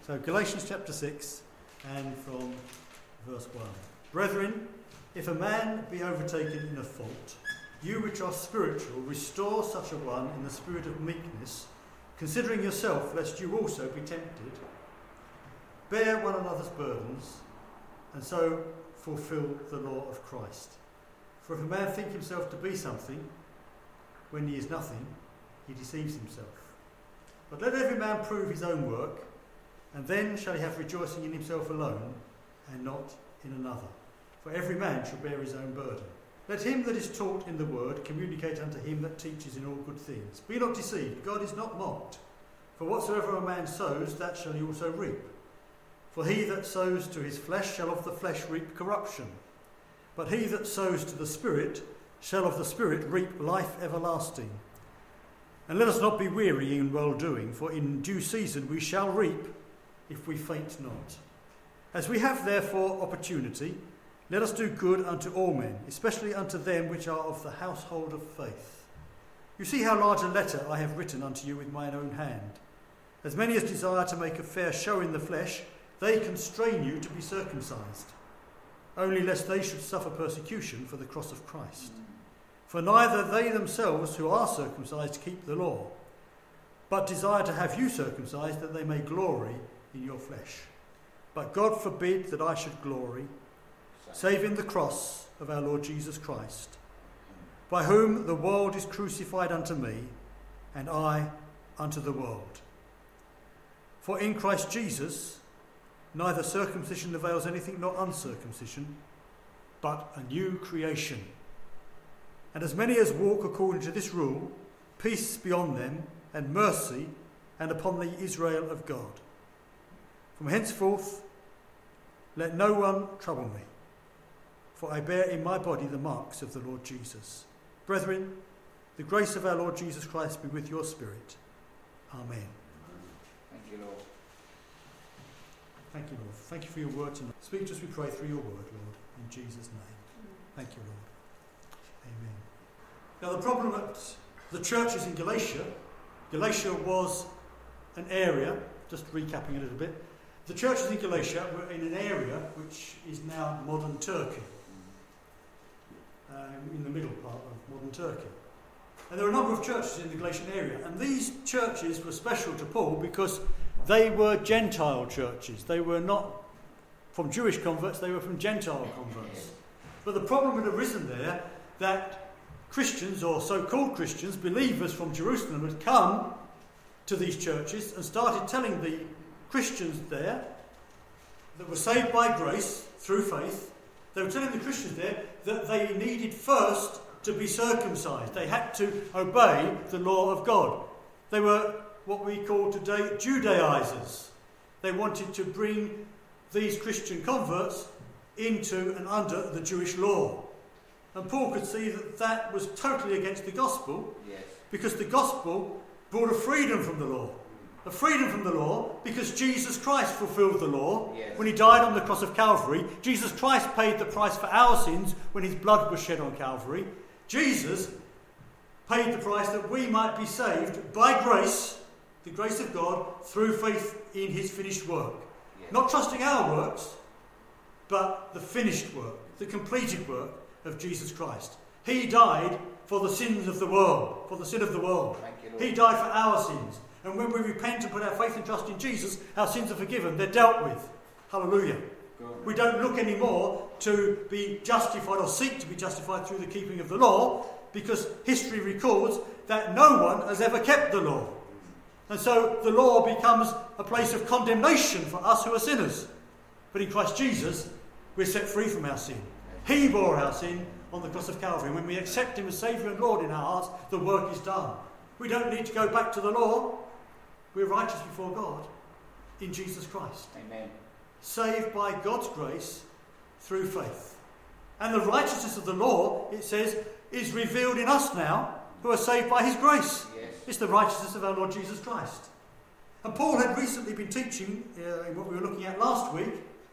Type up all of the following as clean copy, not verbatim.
So Galatians chapter 6 and from verse 1. Brethren, if a man be overtaken in a fault, you which are spiritual, restore such a one in the spirit of meekness, considering yourself, lest you also be tempted. Bear one another's burdens, and so fulfill the law of Christ. For if a man think himself to be something, when he is nothing, he deceives himself. But let every man prove his own work, and then shall he have rejoicing in himself alone, and not in another. For every man shall bear his own burden. Let him that is taught in the word communicate unto him that teaches in all good things. Be not deceived, God is not mocked. For whatsoever a man sows, that shall he also reap. For he that sows to his flesh shall of the flesh reap corruption. But he that sows to the Spirit shall of the Spirit reap life everlasting. And let us not be weary in well-doing, for in due season we shall reap, if we faint not. As we have therefore opportunity, let us do good unto all men, especially unto them which are of the household of faith. You see how large a letter I have written unto you with mine own hand. As many as desire to make a fair show in the flesh, they constrain you to be circumcised, only lest they should suffer persecution for the cross of Christ. For neither they themselves who are circumcised keep the law, but desire to have you circumcised, that they may glory in your flesh. But God forbid that I should glory, save in the cross of our Lord Jesus Christ, by whom the world is crucified unto me, and I unto the world. For in Christ Jesus neither circumcision avails anything nor uncircumcision, but a new creation. And as many as walk according to this rule, peace be on them, and mercy, and upon the Israel of God. From henceforth let no one trouble me, for I bear in my body the marks of the Lord Jesus. Brethren, the grace of our Lord Jesus Christ be with your spirit. Amen. Thank you, Lord. Thank you, Lord. Thank you for your word tonight. Speak to us, we pray, through your word, Lord, in Jesus' name. Thank you, Lord. Amen. Now, the problem at the churches in Galatia was an area, just recapping a little bit, the churches in Galatia were in an area which is now modern Turkey, in the middle part of modern Turkey. And there were a number of churches in the Galatian area, and these churches were special to Paul because they were Gentile churches. They were not from Jewish converts, they were from Gentile converts. But the problem had arisen there that Christians, or so-called Christians, believers from Jerusalem, had come to these churches and started telling the Christians there that were saved by grace through faith, they were telling the Christians there that they needed first to be circumcised. They had to obey the law of God. They were what we call today Judaizers. They wanted to bring these Christian converts into and under the Jewish law. And Paul could see that that was totally against the gospel, because the gospel brought a freedom from the law. A freedom from the law because Jesus Christ fulfilled the law when he died on the cross of Calvary. Jesus Christ paid the price for our sins when his blood was shed on Calvary. Jesus paid the price that we might be saved by grace, the grace of God, through faith in his finished work. Not trusting our works, but the finished work, the completed work of Jesus Christ. He died for the sins of the world, for the sin of the world. He died for our sins. And when we repent and put our faith and trust in Jesus, our sins are forgiven. They're dealt with. Hallelujah. We don't look anymore to be justified or seek to be justified through the keeping of the law, because history records that no one has ever kept the law. And so the law becomes a place of condemnation for us who are sinners. But in Christ Jesus, we're set free from our sin. He bore our sin on the cross of Calvary. And when we accept him as Saviour and Lord in our hearts, the work is done. We don't need to go back to the law. We're righteous before God in Jesus Christ. Amen. Saved by God's grace through faith. And the righteousness of the law, it says, is revealed in us now, who are saved by his grace. It's the righteousness of our Lord Jesus Christ. And Paul had recently been teaching, in what we were looking at last week,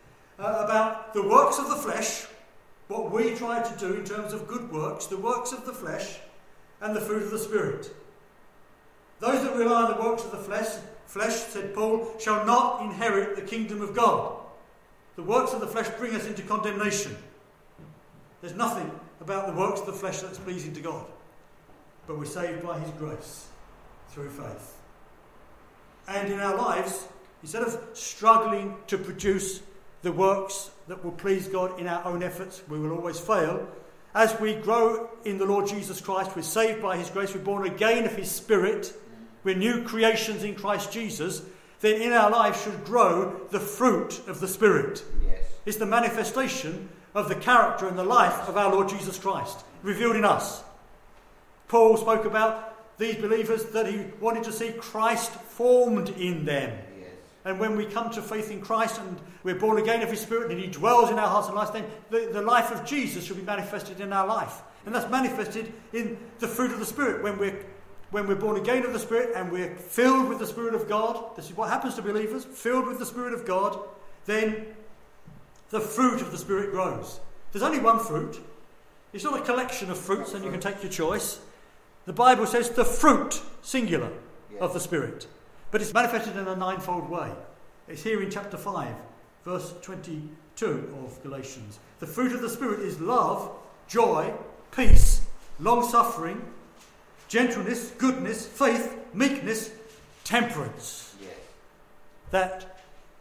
about the works of the flesh, what we try to do in terms of good works, the works of the flesh, and the fruit of the Spirit. Those that rely on the works of the flesh flesh, said Paul, shall not inherit the kingdom of God. The works of the flesh bring us into condemnation. There's nothing about the works of the flesh that's pleasing to God. But we're saved by his grace through faith. And in our lives, instead of struggling to produce the works that will please God in our own efforts, we will always fail. As we grow in the Lord Jesus Christ, we're saved by his grace, we're born again of his Spirit, we're new creations in Christ Jesus, then in our lives should grow the fruit of the Spirit. Yes. It's the manifestation of the character and the life of our Lord Jesus Christ, revealed in us. Paul spoke about these believers that he wanted to see Christ formed in them. Yes. And when we come to faith in Christ and we're born again of his Spirit and he dwells in our hearts and lives, then the life of Jesus should be manifested in our life. And that's manifested in the fruit of the Spirit. When we're born again of the Spirit and we're filled with the Spirit of God, this is what happens to believers, filled with the Spirit of God, then the fruit of the Spirit grows. There's only one fruit. It's not a collection of fruits and you can take your choice. The Bible says the fruit, singular, of the Spirit. But it's manifested in a ninefold way. It's here in chapter 5, verse 22 of Galatians. The fruit of the Spirit is love, joy, peace, long-suffering, gentleness, goodness, faith, meekness, temperance. Yes. That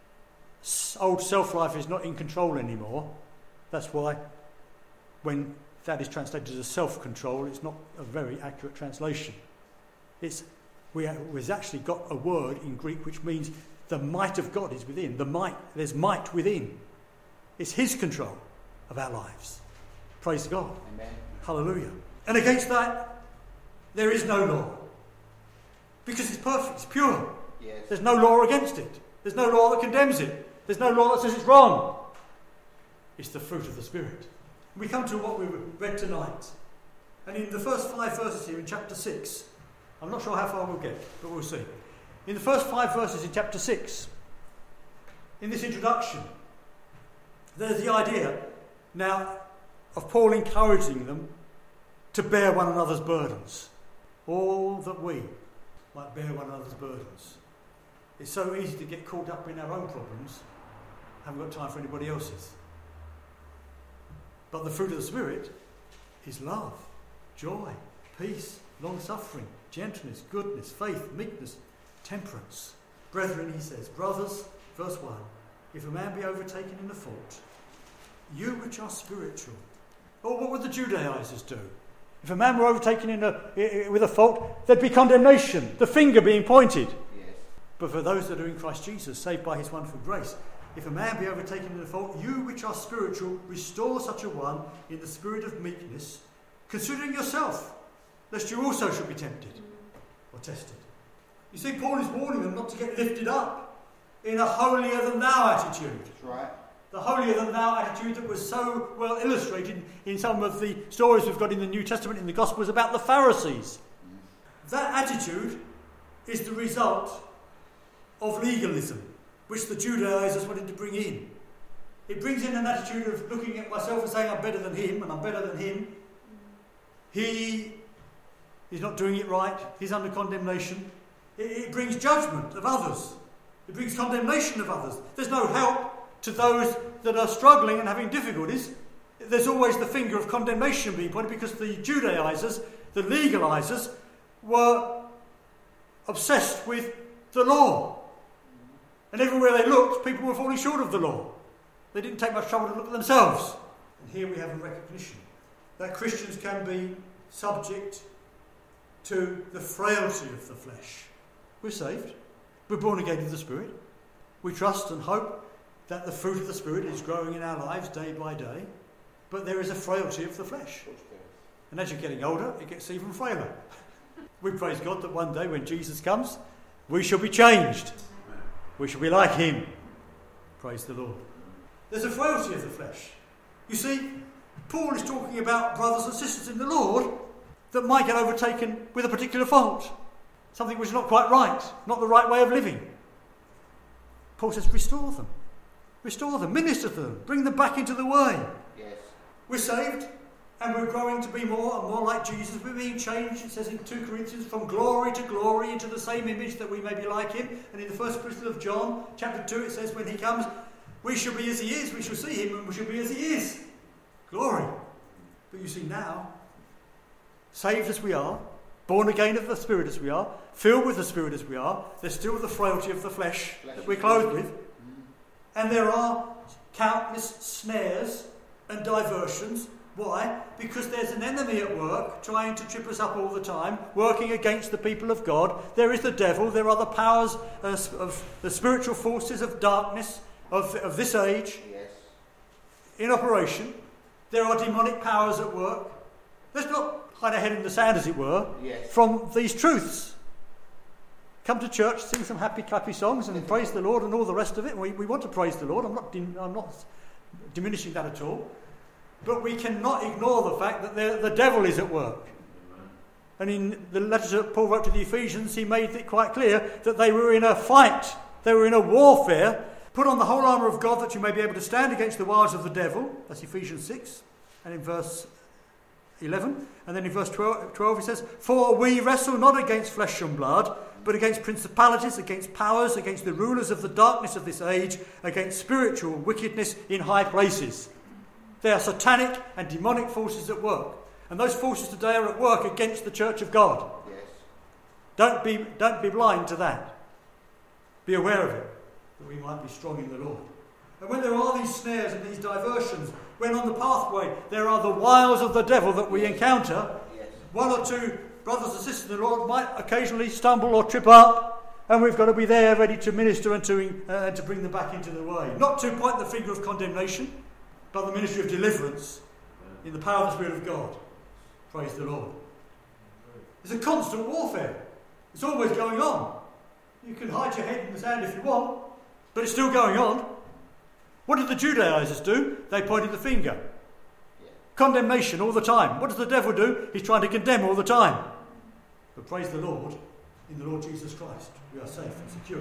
old self-life is not in control anymore. That's why when that is translated as self-control, it's not a very accurate translation. We've actually got a word in Greek which means the might of God is within. There's might within. It's his control of our lives. Praise God. Amen. Hallelujah. And against that, there is no law. Because it's perfect, it's pure. Yes. There's no law against it. There's no law that condemns it. There's no law that says it's wrong. It's the fruit of the Spirit. We come to what we read tonight. And in the first 5 verses here in chapter 6, I'm not sure how far we'll get, but we'll see. In the first 5 verses in chapter 6, in this introduction, there's the idea now of Paul encouraging them to bear one another's burdens. All that we might bear one another's burdens. It's so easy to get caught up in our own problems, haven't got time for anybody else's. But the fruit of the Spirit is love, joy, peace, long-suffering, gentleness, goodness, faith, meekness, temperance. Brethren, he says, brothers, verse 1, if a man be overtaken in a fault, you which are spiritual. Or what would the Judaizers do? If a man were overtaken with a fault, there'd be condemnation, the finger being pointed. Yes. But for those that are in Christ Jesus, saved by his wonderful grace, if a man be overtaken in a fault, you which are spiritual, restore such a one in the spirit of meekness, considering yourself, lest you also should be tempted or tested. You see, Paul is warning them not to get lifted up in a holier-than-thou attitude. That's right. The holier-than-thou attitude that was so well illustrated in some of the stories we've got in the New Testament, in the Gospels, about the Pharisees. That attitude is the result of legalism, which the Judaizers wanted to bring in. It brings in an attitude of looking at myself and saying I'm better than him and I'm better than him. He is not doing it right. He's under condemnation. It brings judgment of others. It brings condemnation of others. There's no help to those that are struggling and having difficulties. There's always the finger of condemnation being pointed because the Judaizers, the legalizers, were obsessed with the law. And everywhere they looked, people were falling short of the law. They didn't take much trouble to look at themselves. And here we have a recognition that Christians can be subject to the frailty of the flesh. We're saved. We're born again of the Spirit. We trust and hope that the fruit of the Spirit is growing in our lives day by day. But there is a frailty of the flesh. And as you're getting older, it gets even frailer. We praise God that one day when Jesus comes, we shall be changed. We shall be like him. Praise the Lord. There's a frailty of the flesh. You see, Paul is talking about brothers and sisters in the Lord that might get overtaken with a particular fault. Something which is not quite right, not the right way of living. Paul says, restore them, minister to them, bring them back into the way. Yes. We're saved, And we're growing to be more and more like Jesus. We're being changed, it says in 2 Corinthians, from glory to glory into the same image that we may be like him. And in the first epistle of John, chapter 2, it says when he comes, we shall be as he is. We shall see him and we shall be as he is. Glory. But you see now, saved as we are, born again of the Spirit as we are, filled with the Spirit as we are, there's still the frailty of the flesh that we're clothed with. And there are countless snares and diversions. Why? Because there's an enemy at work trying to trip us up all the time, working against the people of God. There is the devil. There are the powers of the spiritual forces of darkness of this age in operation. There are demonic powers at work. Let's not hide our head in the sand, as it were, from these truths. Come to church, sing some happy, clappy songs and praise the Lord and all the rest of it. We want to praise the Lord. I'm not diminishing that at all. But we cannot ignore the fact that the devil is at work. And in the letters that Paul wrote to the Ephesians, he made it quite clear that they were in a fight. They were in a warfare. Put on the whole armour of God that you may be able to stand against the wiles of the devil. That's Ephesians 6. And in verse 11. And then in verse 12 he says, for we wrestle not against flesh and blood, but against principalities, against powers, against the rulers of the darkness of this age, against spiritual wickedness in high places. There are satanic and demonic forces at work. And those forces today are at work against the church of God. Don't be blind to that. Be aware of it, that we might be strong in the Lord. And when there are these snares and these diversions, when on the pathway there are the wiles of the devil that we encounter, one or two brothers and sisters in the Lord might occasionally stumble or trip up, and we've got to be there ready to minister and to bring them back into the way. Not to point the finger of condemnation, but the ministry of deliverance in the power of the Spirit of God. Praise the Lord. It's a constant warfare. It's always going on. You can hide your head in the sand if you want, but it's still going on. What did the Judaizers do? They pointed the finger. Condemnation all the time. What does the devil do? He's trying to condemn all the time. But praise the Lord, in the Lord Jesus Christ, we are safe and secure.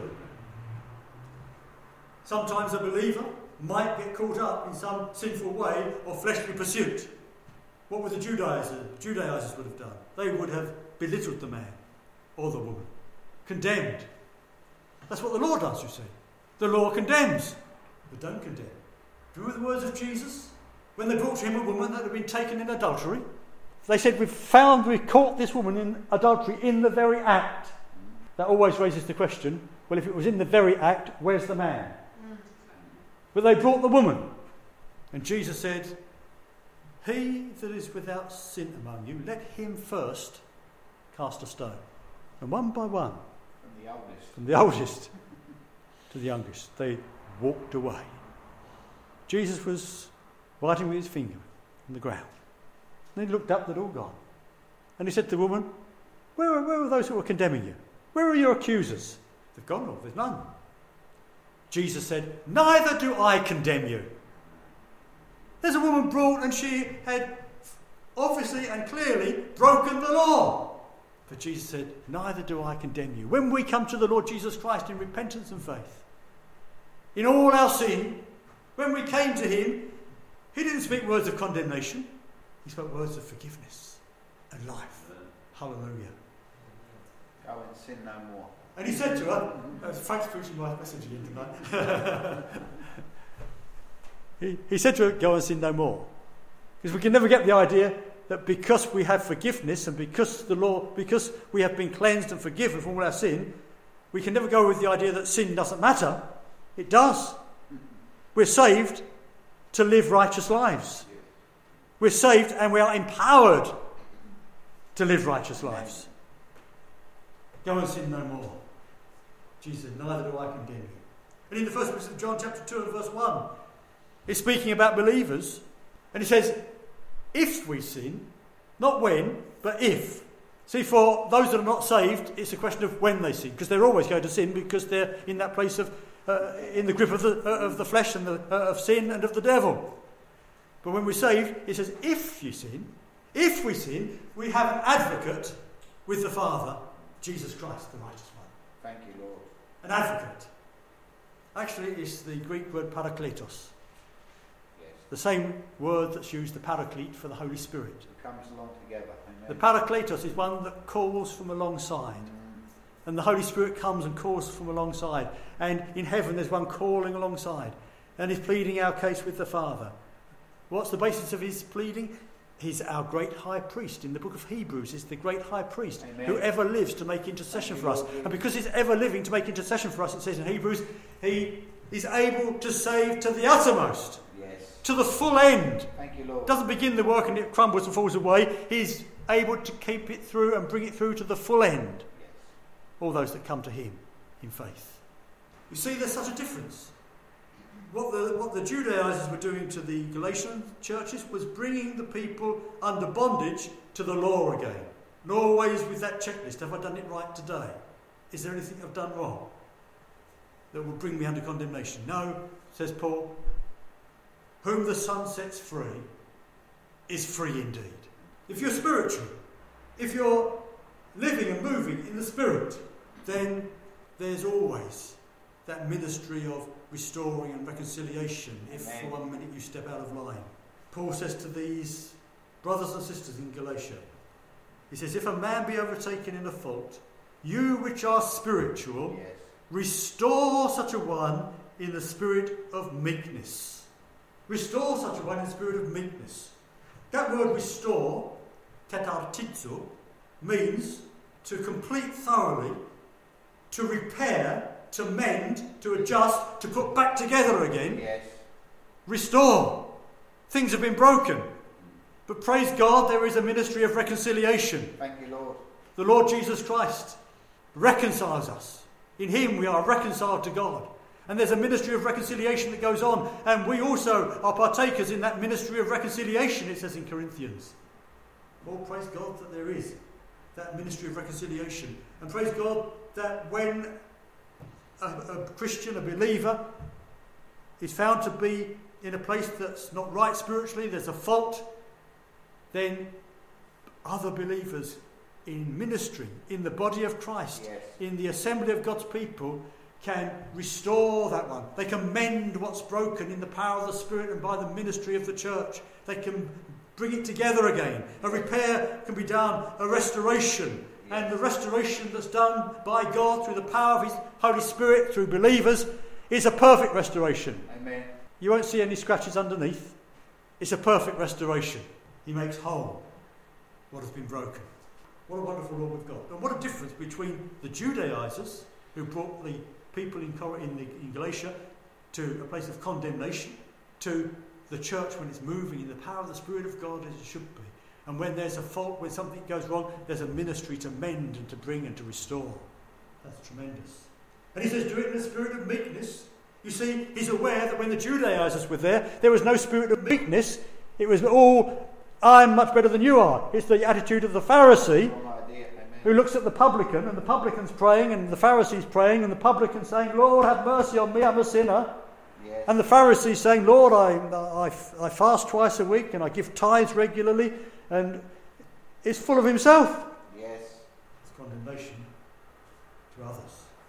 Sometimes a believer might get caught up in some sinful way or fleshly pursuit. What would the Judaizers would have done? They would have belittled the man or the woman, condemned. That's what the law does, you see. The law condemns, but don't condemn. Do you remember the words of Jesus? When they brought to him a woman that had been taken in adultery, they said, we've caught this woman in adultery in the very act. That always raises the question, well, if it was in the very act, where's the man? But they brought the woman. And Jesus said, he that is without sin among you, let him first cast a stone. And one by one, from the oldest to the youngest, they walked away. Jesus was writing with his finger on the ground. And he looked up, they'd all gone. And he said to the woman, where are those who were condemning you? Where are your accusers? They've gone, Lord, there's none. Jesus said, neither do I condemn you. There's a woman brought and she had obviously and clearly broken the law. But Jesus said, neither do I condemn you. When we come to the Lord Jesus Christ in repentance and faith, in all our sin, when we came to him, he didn't speak words of condemnation. He spoke words of forgiveness and life. Hallelujah. Go and sin no more. And he said to her, Frank's preaching my message again tonight. he said to her, go and sin no more. Because we can never get the idea that because we have forgiveness and because we have been cleansed and forgiven from all our sin, we can never go with the idea that sin doesn't matter. It does. We're saved to live righteous lives. We're saved and we are empowered to live righteous lives. Go and sin no more. Jesus said, neither do I condemn you. And in the first verse of John chapter 2 and verse 1, he's speaking about believers. And he says, if we sin, not when, but if. See, for those that are not saved, it's a question of when they sin, because they're always going to sin because they're in that place of, in the grip of the flesh and of sin and of the devil. But when we're saved, it says, if we sin, we have an advocate with the Father, Jesus Christ, the righteous one. Thank you, Lord. An advocate. Actually, it's the Greek word parakletos. Yes. The same word that's used, the paraclete, for the Holy Spirit. It comes along together. Amen. The parakletos is one that calls from alongside. And the Holy Spirit comes and calls from alongside. And in heaven there's one calling alongside. And he's pleading our case with the Father. What's the basis of his pleading? He's our great high priest. In the book of Hebrews, he's the great high priest. Amen. Who ever lives to make intercession for us. And because he's ever living to make intercession for us, it says in Hebrews, he is able to save to the uttermost. Yes. To the full end. Thank you, Lord. Doesn't begin the work and it crumbles and falls away. He's able to keep it through and bring it through to the full end. Yes. All those that come to him in faith. You see, there's such a difference. What the Judaizers were doing to the Galatian churches was bringing the people under bondage to the law again. And always with that checklist, have I done it right today? Is there anything I've done wrong that will bring me under condemnation? No, says Paul. Whom the Son sets free is free indeed. If you're spiritual, if you're living and moving in the Spirit, then there's always that ministry of restoring and reconciliation. If for 1 minute you step out of line. Paul says to these brothers and sisters in Galatia, he says, if a man be overtaken in a fault, you which are spiritual, Yes. restore such a one in the spirit of meekness. Restore such a one in the spirit of meekness. That word restore, katartizo, means to complete thoroughly, to repair, to mend, to adjust, to put back together again. Yes. Restore. Things have been broken. But praise God, there is a ministry of reconciliation. Thank you, Lord. The Lord Jesus Christ reconciles us. In him we are reconciled to God. And there's a ministry of reconciliation that goes on. And we also are partakers in that ministry of reconciliation, it says in Corinthians. Well, praise God that there is that ministry of reconciliation. And praise God that when a Christian, a believer, is found to be in a place that's not right spiritually, there's a fault, then other believers in ministry, in the body of Christ, Yes. in the assembly of God's people, can restore that one. They can mend what's broken in the power of the Spirit and by the ministry of the church. They can bring it together again. A repair can be done, a restoration. And the restoration that's done by God through the power of his Holy Spirit, through believers, is a perfect restoration. Amen. You won't see any scratches underneath. It's a perfect restoration. He makes whole what has been broken. What a wonderful Lord we've got. And what a difference between the Judaizers, who brought the people in Galatia to a place of condemnation, to the church when it's moving in the power of the Spirit of God as it should be. And when there's a fault, when something goes wrong, there's a ministry to mend and to bring and to restore. That's tremendous. And he says, do it in a spirit of meekness. You see, he's aware that when the Judaizers were there was no spirit of meekness. It was all, I'm much better than you are. It's the attitude of the Pharisee who looks at the publican, and the publican's praying, and the Pharisee's praying, and the publican's saying, Lord, have mercy on me, I'm a sinner. Yes. And the Pharisee's saying, Lord, I fast twice a week, and I give tithes regularly, and it's full of himself. Yes. It's condemnation to others.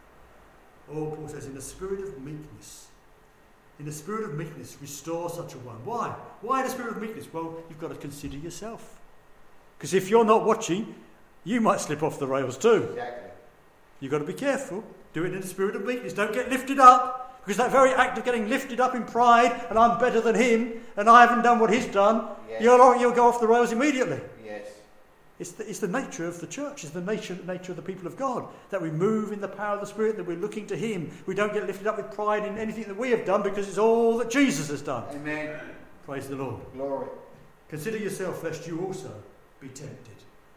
Paul says, in a spirit of meekness. In a spirit of meekness, restore such a one. Why? Why in a spirit of meekness? Well, you've got to consider yourself. Because if you're not watching, you might slip off the rails too. Exactly. You've got to be careful. Do it in a spirit of meekness. Don't get lifted up. Because that very act of getting lifted up in pride, and I'm better than him, and I haven't done what he's done, Yes. you'll go off the rails immediately. Yes. It's the nature of the church, it's the nature of the people of God, that we move in the power of the Spirit, that we're looking to him. We don't get lifted up with pride in anything that we have done, because it's all that Jesus has done. Amen. Praise the Lord. Glory. Consider yourself, lest you also be tempted.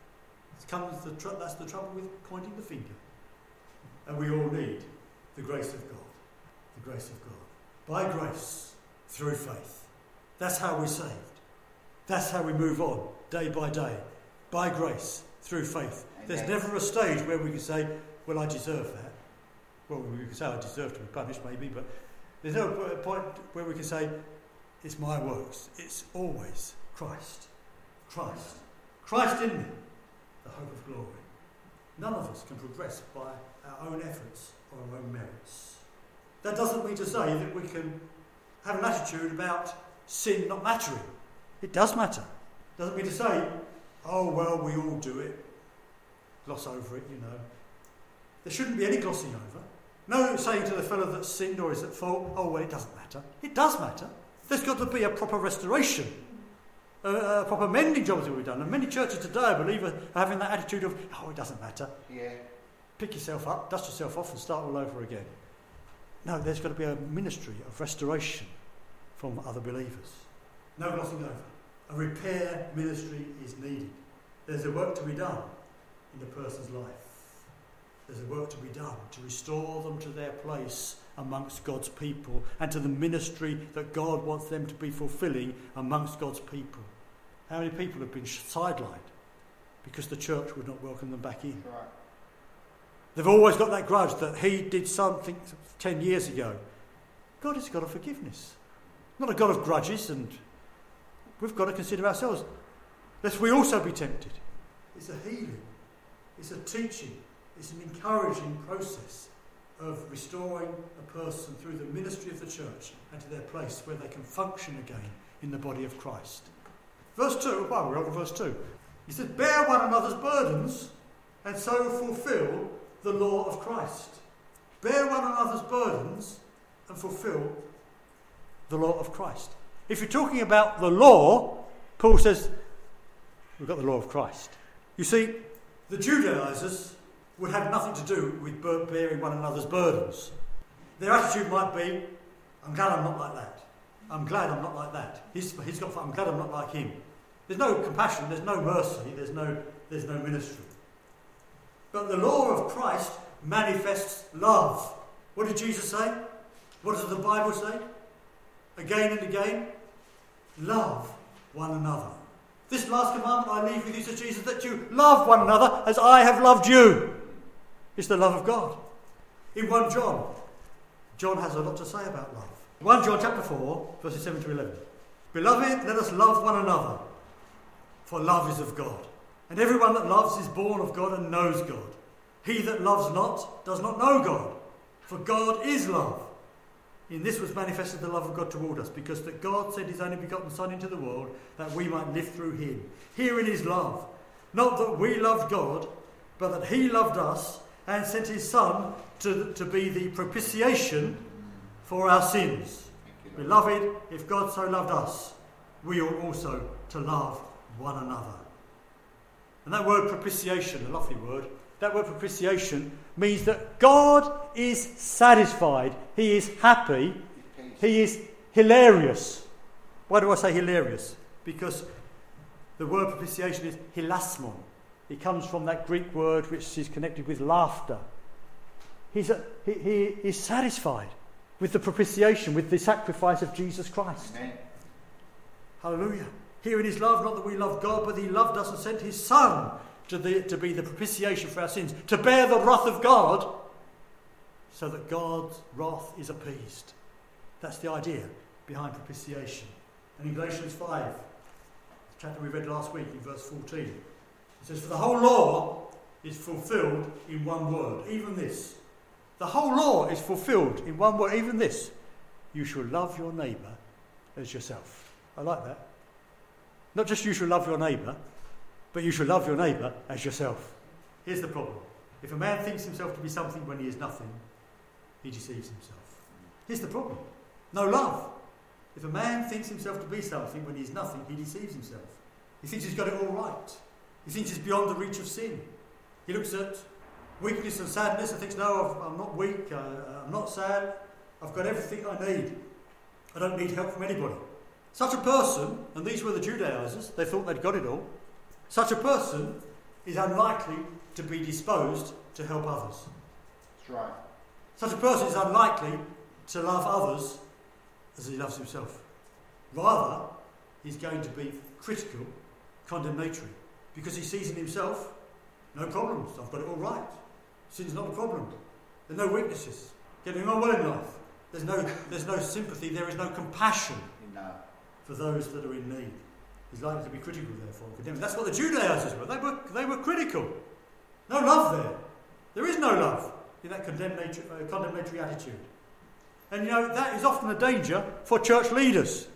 That's the trouble with pointing the finger. And we all need the grace of God. The grace of God. By grace, through faith. That's how we're saved. That's how we move on, day by day. By grace, through faith. Amen. There's never a stage where we can say, well, I deserve that. Well, we can say I deserve to be punished, maybe, but there's no point where we can say, it's my works. It's always Christ. Christ. Christ in me, the hope of glory. None of us can progress by our own efforts or our own merits. That doesn't mean to say that we can have an attitude about sin not mattering. It does matter. Doesn't mean to say, oh, well, we all do it. Gloss over it, There shouldn't be any glossing over. No saying to the fellow that's sinned or is at fault, oh, well, it doesn't matter. It does matter. There's got to be a proper restoration. A proper mending job to be done. And many churches today, I believe, are having that attitude of, oh, it doesn't matter. Yeah. Pick yourself up, dust yourself off and start all over again. No, there's got to be a ministry of restoration from other believers. No glossing over. A repair ministry is needed. There's a work to be done in the person's life. There's a work to be done to restore them to their place amongst God's people and to the ministry that God wants them to be fulfilling amongst God's people. How many people have been sidelined because the church would not welcome them back in? Right. They've always got that grudge that he did something 10 years ago. God is a God of forgiveness, not a God of grudges, and we've got to consider ourselves, lest we also be tempted. It's a healing, it's a teaching, it's an encouraging process of restoring a person through the ministry of the church and to their place where they can function again in the body of Christ. Verse 2, well, we're on verse 2. He says, bear one another's burdens and so fulfill the law of Christ. Bear one another's burdens and fulfill the law of Christ. If you're talking about the law, Paul says, we've got the law of Christ. You see, the Judaizers would have nothing to do with bearing one another's burdens. Their attitude might be, I'm glad I'm not like that. I'm glad I'm not like that. He's got, I'm glad I'm not like him. There's no compassion, there's no mercy, there's no ministry. But the law of Christ manifests love. What did Jesus say? What does the Bible say? Again and again, love one another. This last commandment I leave with you, says Jesus, that you love one another as I have loved you. It's the love of God. In 1 John, John has a lot to say about love. 1 John chapter 4, verses 7 to 11. Beloved, let us love one another, for love is of God. And everyone that loves is born of God and knows God. He that loves not does not know God, for God is love. In this was manifested the love of God toward us, because that God sent his only begotten Son into the world, that we might live through him. Herein is love, not that we loved God, but that he loved us and sent his Son to be the propitiation for our sins. Beloved, if God so loved us, we ought also to love one another. And that word propitiation, a lovely word, that word propitiation means that God is satisfied. He is happy. He is hilarious. Why do I say hilarious? Because the word propitiation is hilasmon. It comes from that Greek word which is connected with laughter. He is satisfied with the propitiation, with the sacrifice of Jesus Christ. Amen. Hallelujah. Herein is love, not that we love God, but he loved us and sent his Son to be the propitiation for our sins, to bear the wrath of God, so that God's wrath is appeased. That's the idea behind propitiation. And in Galatians 5, the chapter we read last week in verse 14, it says, for the whole law is fulfilled in one word, even this. The whole law is fulfilled in one word, even this. You shall love your neighbour as yourself. I like that. Not just you shall love your neighbour, but you shall love your neighbour as yourself. Here's the problem. If a man thinks himself to be something when he is nothing, he deceives himself. Here's the problem. No love. If a man thinks himself to be something when he is nothing, he deceives himself. He thinks he's got it all right. He thinks he's beyond the reach of sin. He looks at weakness and sadness and thinks, no, I'm not weak, I'm not sad, I've got everything I need. I don't need help from anybody. Such a person, and these were the Judaizers, they thought they'd got it all, such a person is unlikely to be disposed to help others. That's right. Such a person is unlikely to love others as he loves himself. Rather, he's going to be critical, condemnatory, because he sees in himself, no problems, I've got it all right. Sin's not a problem. There's no weaknesses. Getting on well in life. There's no sympathy, there is no compassion for those that are in need. He's likely to be critical, therefore, condemning. That's what the Judaizers were. They were critical. No love there. There is no love in that condemnatory attitude. And that is often a danger for church leaders.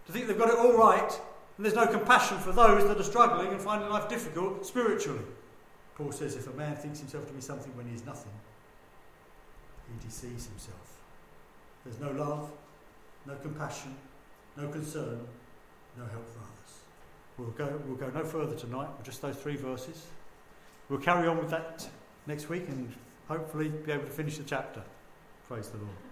to think they've got it all right, and there's no compassion for those that are struggling and finding life difficult spiritually. Paul says if a man thinks himself to be something when he is nothing, he deceives himself. There's no love, no compassion, no concern, no help for others. We'll go no further tonight with just those 3 verses. We'll carry on with that next week and hopefully be able to finish the chapter. Praise the Lord.